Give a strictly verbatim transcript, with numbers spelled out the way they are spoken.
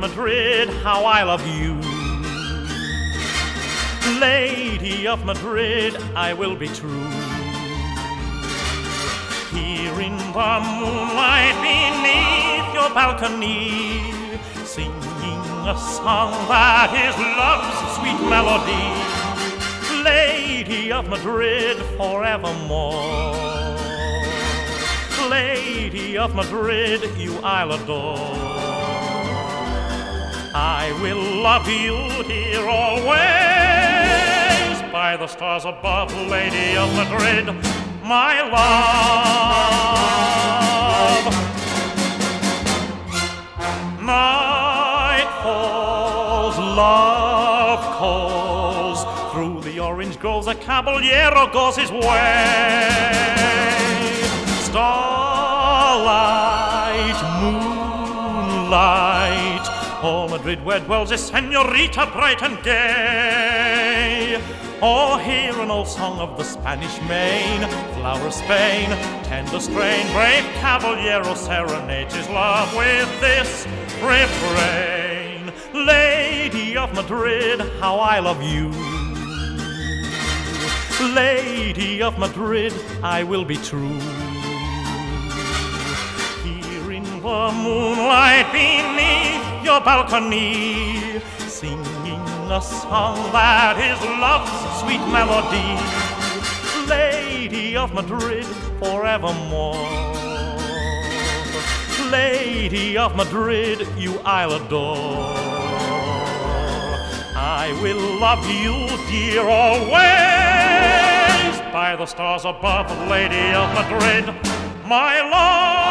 Madrid, how I love you. Lady of Madrid, I will be true. Here in the moonlight beneath your balcony, singing a song that is love's sweet melody. Lady of Madrid, forevermore. Lady of Madrid, you I'll adore. I will love you, dear, always. By the stars above, Lady of Madrid, my love. Night falls, love calls. Through the orange groves a caballero goes his way. Starlight, moonlight, oh, Madrid, where dwells a senorita bright and gay. Oh, hear an old song of the Spanish Main, flower of Spain, tender strain, brave caballero serenades his love with this refrain. Lady of Madrid, how I love you. Lady of Madrid, I will be true. Here in the moonlight beneath your balcony, singing a song that is love's sweet melody. Lady of Madrid, forevermore. Lady of Madrid, you I'll adore. I will love you, dear, always. By the stars above, Lady of Madrid, my love.